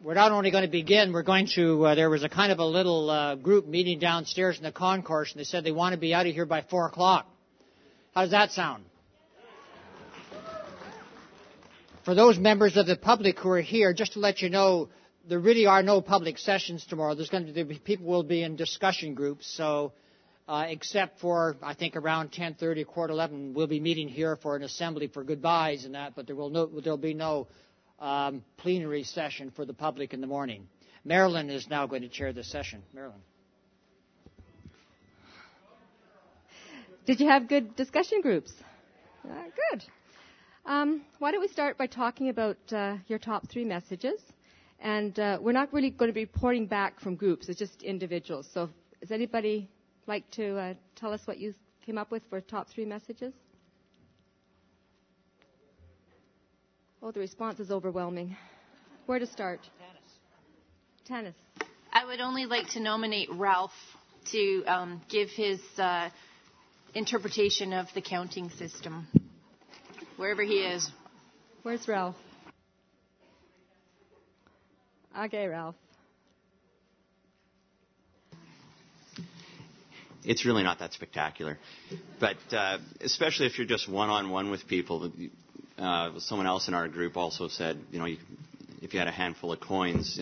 We're not only going to begin, we're going to, there was a kind of a little group meeting downstairs in the concourse, and they said they want to be out of here by 4 o'clock. How does that sound? For those members of the public who are here, just to let you know, there really are no public sessions tomorrow. People will be in discussion groups, so except for, I think, around 10:30, 11:15, we'll be meeting here for an assembly for goodbyes and that, but there'll be no plenary session for the public in the morning. Marilyn is now going to chair this session. Marilyn. Did you have good discussion groups? Good. Why don't we start by talking about your top 3 messages? And we're not really going to be reporting back from groups. It's just individuals. So does anybody like to tell us what you came up with for top 3 messages? Oh, the response is overwhelming. Where to start? Tanis. I would only like to nominate Ralph to give his interpretation of the counting system, wherever he is. Where's Ralph? Okay, Ralph. It's really not that spectacular. But especially if you're just one-on-one with people. Someone else in our group also said, if you had a handful of coins,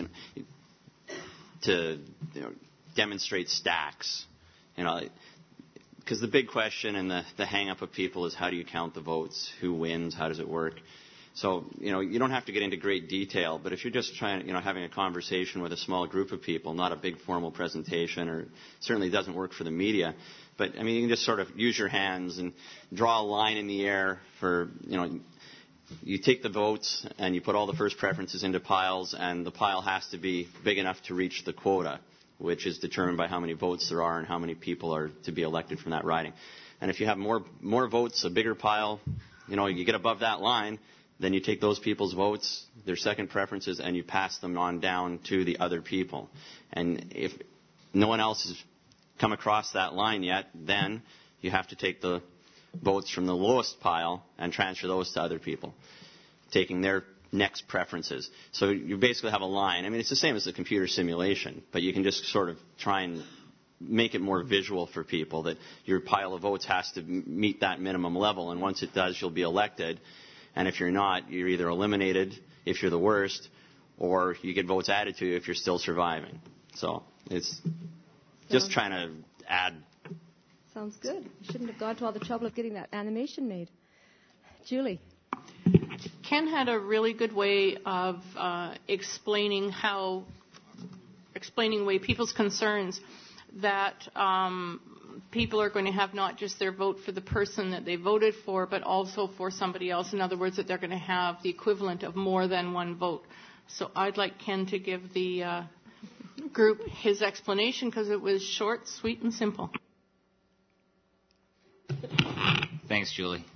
to demonstrate stacks, because the big question and the hang-up of people is how do you count the votes? Who wins? How does it work? So, you don't have to get into great detail, but if you're just trying, having a conversation with a small group of people, not a big formal presentation, or certainly doesn't work for the media, but, you can just sort of use your hands and draw a line in the air for, you take the votes and you put all the first preferences into piles, and the pile has to be big enough to reach the quota, which is determined by how many votes there are and how many people are to be elected from that riding. And if you have more votes, a bigger pile, you get above that line, then you take those people's votes, their second preferences, and you pass them on down to the other people. And if no one else has come across that line yet, then you have to take the votes from the lowest pile and transfer those to other people, taking their next preferences. So you basically have a line. It's the same as the computer simulation, but you can just sort of try and make it more visual for people that your pile of votes has to meet that minimum level, and once it does, you'll be elected. And if you're not, you're either eliminated if you're the worst, or you get votes added to you if you're still surviving. So it's just trying to add. Sounds good. You shouldn't have gone to all the trouble of getting that animation made. Julie. Ken had a really good way of explaining away people's concerns that people are going to have not just their vote for the person that they voted for, but also for somebody else. In other words, that they're going to have the equivalent of more than one vote. So I'd like Ken to give the group his explanation, because it was short, sweet, and simple. Thanks, Julie.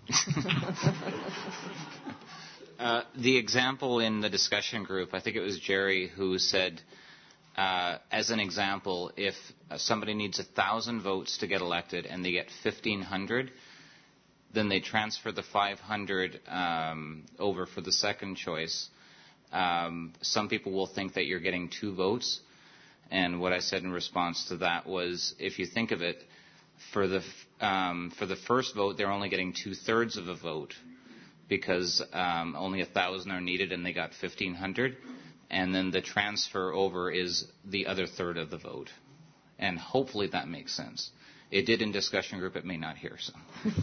The example in the discussion group, I think it was Jerry who said, as an example, if somebody needs 1,000 votes to get elected and they get 1,500, then they transfer the 500 over for the second choice. Some people will think that you're getting 2 votes. And what I said in response to that was, if you think of it, for the first vote, they're only getting 2/3 of a vote, because only 1,000 are needed and they got 1,500. And then the transfer over is the other third of the vote. And hopefully that makes sense. It did in discussion group. It may not here. So. Does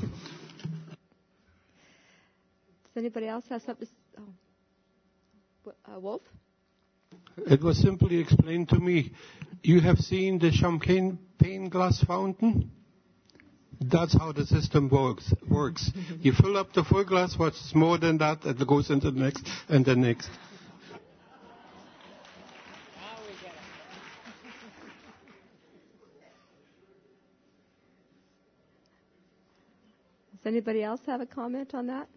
anybody else have something to say? Wolf? It was simply explained to me. You have seen the champagne glass fountain? That's how the system works. You fill up the full glass, what's more than that, and it goes into the next and the next. Does anybody else have a comment on that?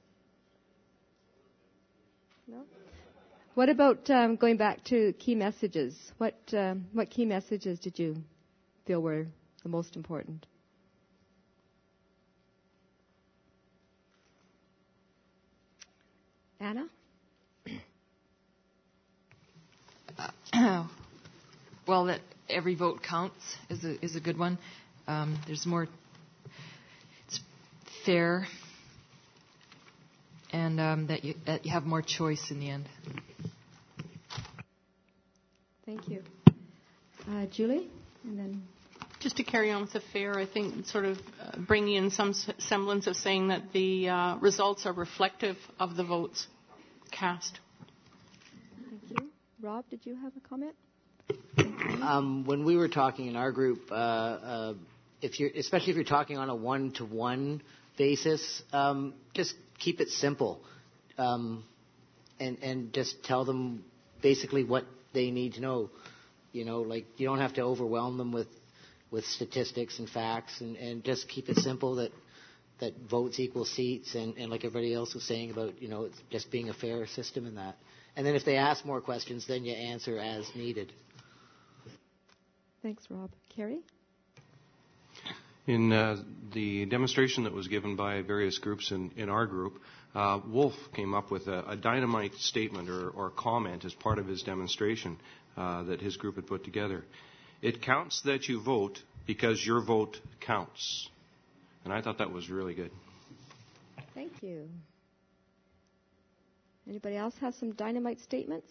No? What about going back to key messages? What key messages did you feel were the most important? Anna? Well, that every vote counts is a good one. There's more. It's fair, and that you have more choice in the end. Thank you. Julie? And then just to carry on with the fair, I think sort of bringing in some semblance of saying that the results are reflective of the votes cast. Thank you. Rob, did you have a comment? When we were talking in our group, especially if you're talking on a one-to-one basis, just keep it simple, and just tell them basically what they need to know. You know, like you don't have to overwhelm them with statistics and facts, and just keep it simple that votes equal seats, and like everybody else was saying about, you know, it's just being a fair system in that. And then if they ask more questions, then you answer as needed. Thanks, Rob. Kerry? In the demonstration that was given by various groups in our group, Wolf came up with a dynamite statement or comment as part of his demonstration that his group had put together. It counts that you vote because your vote counts. And I thought that was really good. Thank you. Anybody else have some dynamite statements?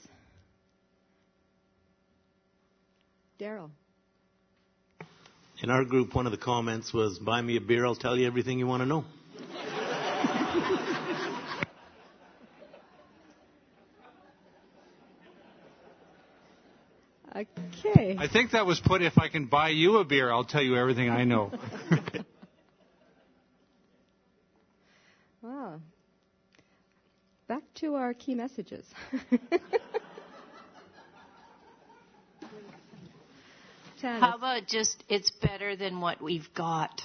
Daryl. In our group, one of the comments was, buy me a beer, I'll tell you everything you want to know. Okay. I think that was put, if I can buy you a beer, I'll tell you everything I know. Wow. Back to our key messages. How about just, it's better than what we've got?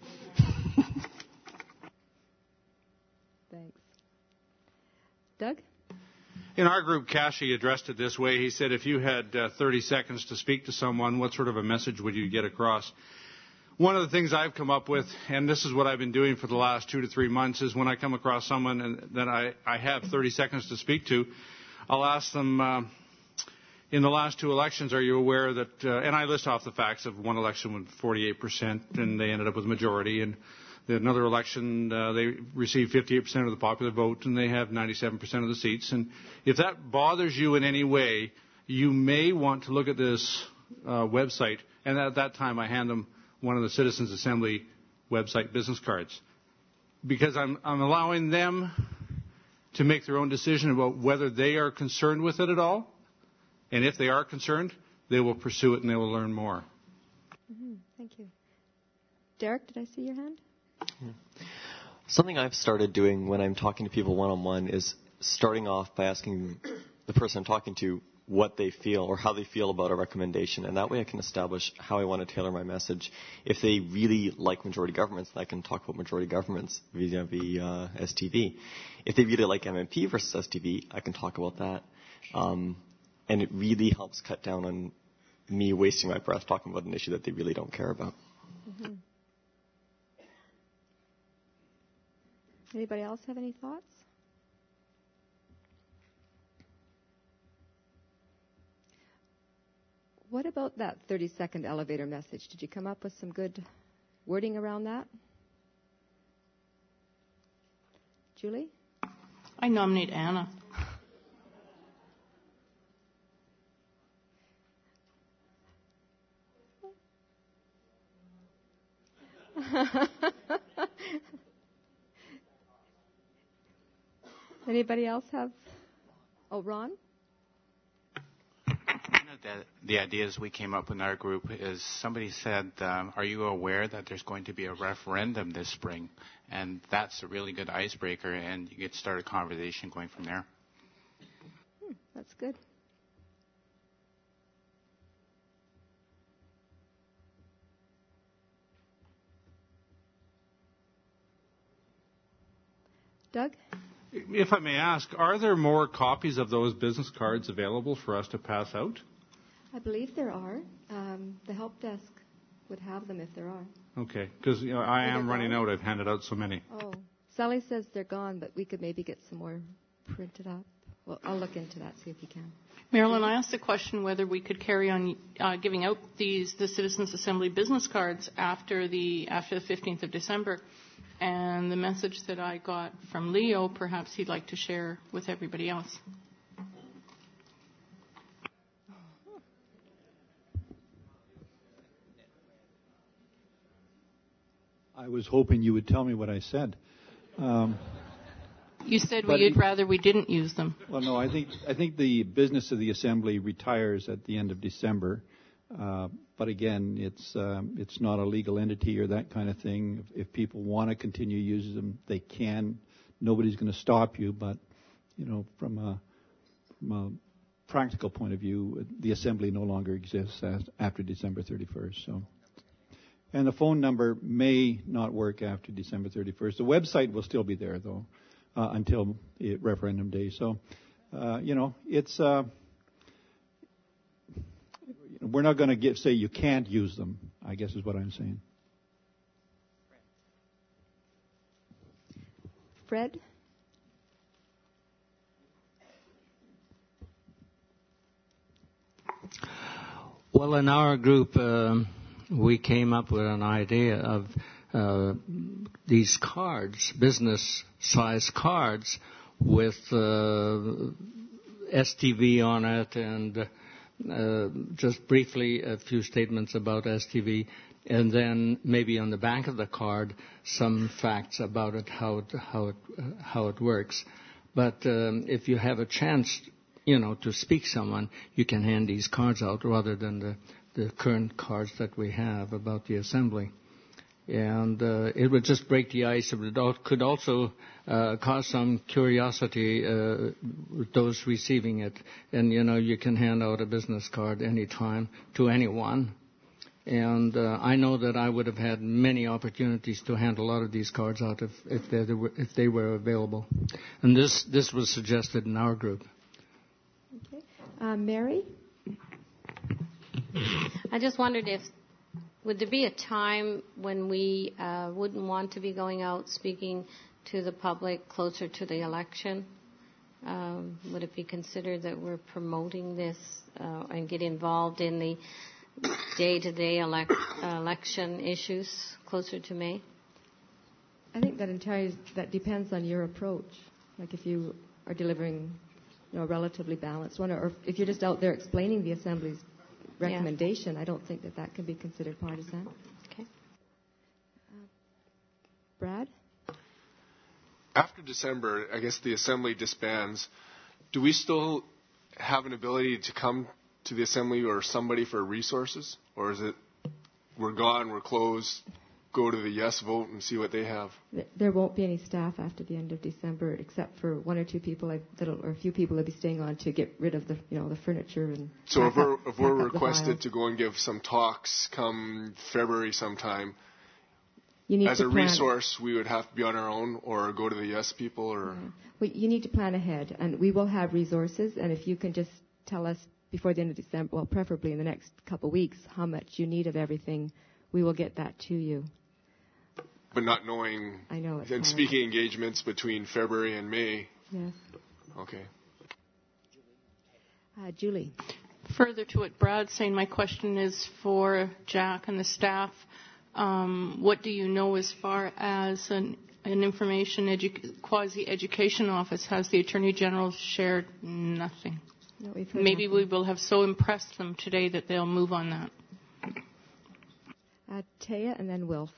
Thanks. Doug? In our group, Kashi addressed it this way. He said, if you had 30 seconds to speak to someone, what sort of a message would you get across? One of the things I've come up with, and this is what I've been doing for the last 2 to 3 months, is when I come across someone that I have 30 seconds to speak to, I'll ask them, in the last 2 elections, are you aware that, and I list off the facts of one election with 48%, and they ended up with a majority, and another election, they received 58% of the popular vote, and they have 97% of the seats. And if that bothers you in any way, you may want to look at this website. And at that time, I hand them one of the Citizens Assembly website business cards, because I'm allowing them to make their own decision about whether they are concerned with it at all. And if they are concerned, they will pursue it and they will learn more. Mm-hmm. Thank you. Derek, did I see your hand? Something I've started doing when I'm talking to people one-on-one is starting off by asking the person I'm talking to what they feel or how they feel about a recommendation. And that way I can establish how I want to tailor my message. If they really like majority governments, I can talk about majority governments vis-a-vis STV. If they really like MMP versus STV, I can talk about that. And it really helps cut down on me wasting my breath talking about an issue that they really don't care about. Mm-hmm. Anybody else have any thoughts? What about that 30-second elevator message? Did you come up with some good wording around that? Julie? I nominate Anna. Anybody else have? Oh, Ron? One of the ideas we came up with in our group is somebody said, are you aware that there's going to be a referendum this spring? And that's a really good icebreaker, and you get to start a conversation going from there. That's good. Doug? If I may ask, are there more copies of those business cards available for us to pass out? I believe there are. The help desk would have them if there are. Okay, because I am running out. I've handed out so many. Oh, Sally says they're gone, but we could maybe get some more printed up. Well, I'll look into that, see if we can. Marilyn, I asked the question whether we could carry on giving out the Citizens Assembly business cards after the 15th of December. And the message that I got from Leo, perhaps he'd like to share with everybody else. I was hoping you would tell me what I said. You said you'd rather we didn't use them. Well, no, I think the business of the Assembly retires at the end of December. But again, it's not a legal entity or that kind of thing. If people want to continue using them, they can. Nobody's going to stop you. But from a practical point of view, the Assembly no longer exists after December 31st. So, and the phone number may not work after December 31st. The website will still be there though until referendum day. So, it's. We're not going to say you can't use them, I guess is what I'm saying. Fred? Well, in our group, we came up with an idea of these cards, business-size cards, with STV on it and just briefly a few statements about STV, and then maybe on the back of the card some facts about it, how it works. But if you have a chance, to speak someone, you can hand these cards out rather than the current cards that we have about the Assembly. And it would just break the ice. It could also cause some curiosity with those receiving it. And, you can hand out a business card anytime to anyone. And I know that I would have had many opportunities to hand a lot of these cards out if they were available. And this was suggested in our group. Okay. Mary? I just wondered would there be a time when we wouldn't want to be going out speaking to the public closer to the election? Would it be considered that we're promoting this and get involved in the day-to-day election issues closer to May? I think that depends on your approach. Like if you are delivering a relatively balanced one, or if you're just out there explaining the Assembly's recommendation, I don't think that can be considered partisan. Okay. Brad? After December, I guess the Assembly disbands. Do we still have an ability to come to the Assembly or somebody for resources? Or is it we're gone, we're closed, go to the yes vote and see what they have? There won't be any staff after the end of December, except for one or two people or a few people that'll be staying on to get rid of the furniture and. So if we're requested to go and give some talks come February sometime, as a resource, we would have to be on our own or go to the yes people or. Well, you need to plan ahead, and we will have resources. And if you can just tell us before the end of December, well, preferably in the next couple of weeks, how much you need of everything, we will get that to you. But not knowing, and speaking engagements between February and May. Yes. Okay. Julie. Further to what Brad's saying, my question is for Jack and the staff. What do you know as far as an information quasi-education office? Has the Attorney General shared nothing? No, Maybe we will have so impressed them today that they'll move on that. Taya and then Wilf.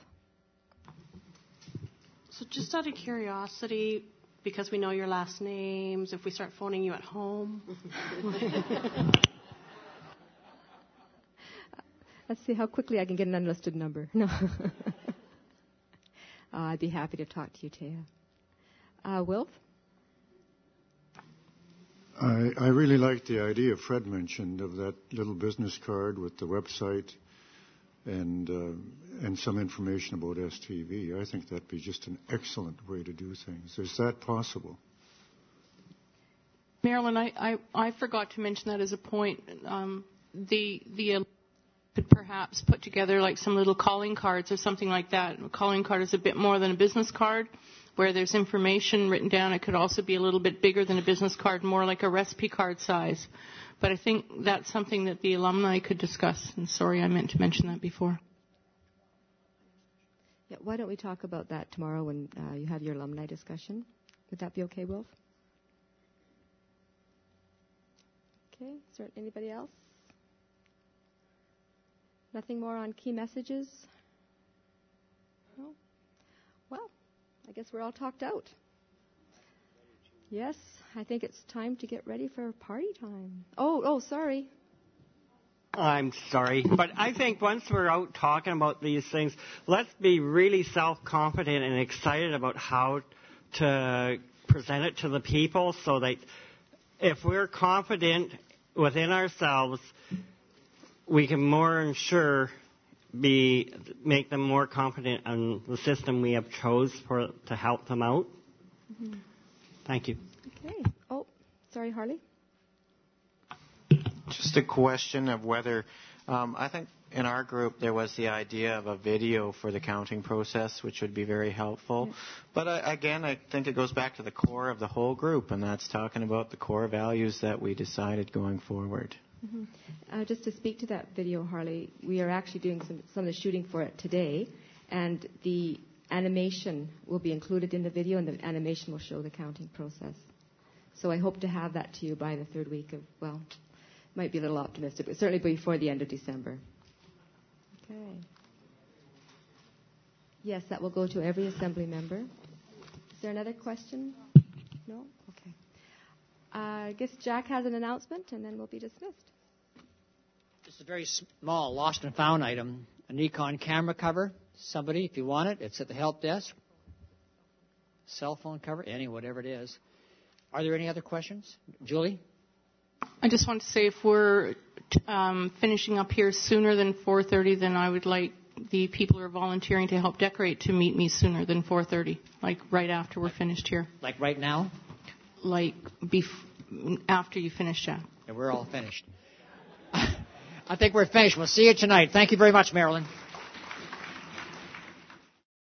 So just out of curiosity, because we know your last names, if we start phoning you at home. Let's see how quickly I can get an unlisted number. No. I'd be happy to talk to you, Taya. Wilf? I really like the idea Fred mentioned of that little business card with the website and some information about STV. I think that'd be just an excellent way to do things. Is that possible? Marilyn, I forgot to mention that as a point. The could perhaps put together like some little calling cards or something like that. A calling card is a bit more than a business card. where there's information written down. It could also be a little bit bigger than a business card, more like a recipe card size. But I think that's something that the alumni could discuss. And sorry, I meant to mention that before. Yeah, why don't we talk about that tomorrow when you have your alumni discussion? Would that be okay, Wolf? Okay, is there anybody else? Nothing more on key messages? No? Well, I guess we're all talked out. Yes, I think it's time to get ready for party time. Oh, sorry. I'm sorry, but I think once we're out talking about these things, let's be really self-confident and excited about how to present it to the people so that if we're confident within ourselves, we can make them more confident in the system we have chose to help them out. Mm-hmm. Thank you. Okay. Oh, sorry, Harley. Just a question of whether, I think in our group there was the idea of a video for the counting process, which would be very helpful. Yes. But again, I think it goes back to the core of the whole group, and that's talking about the core values that we decided going forward. Mm-hmm. Just to speak to that video, Harley, we are actually doing some of the shooting for it today, and the animation will be included in the video, and the animation will show the counting process. So I hope to have that to you by the third week of, well, might be a little optimistic, but certainly before the end of December. Okay. Yes, that will go to every assembly member. Is there another question? No? Okay. I guess Jack has an announcement, and then we'll be dismissed. Just a very small lost and found item, a Nikon camera cover. Somebody, if you want it, it's at the help desk. Cell phone cover, whatever it is. Are there any other questions? Julie? I just want to say if we're finishing up here sooner than 4:30, then I would like the people who are volunteering to help decorate to meet me sooner than 4:30, like right after we're finished here. Like right now? Like after you finish, Jack. And we're all finished. I think we're finished. We'll see you tonight. Thank you very much, Marilyn.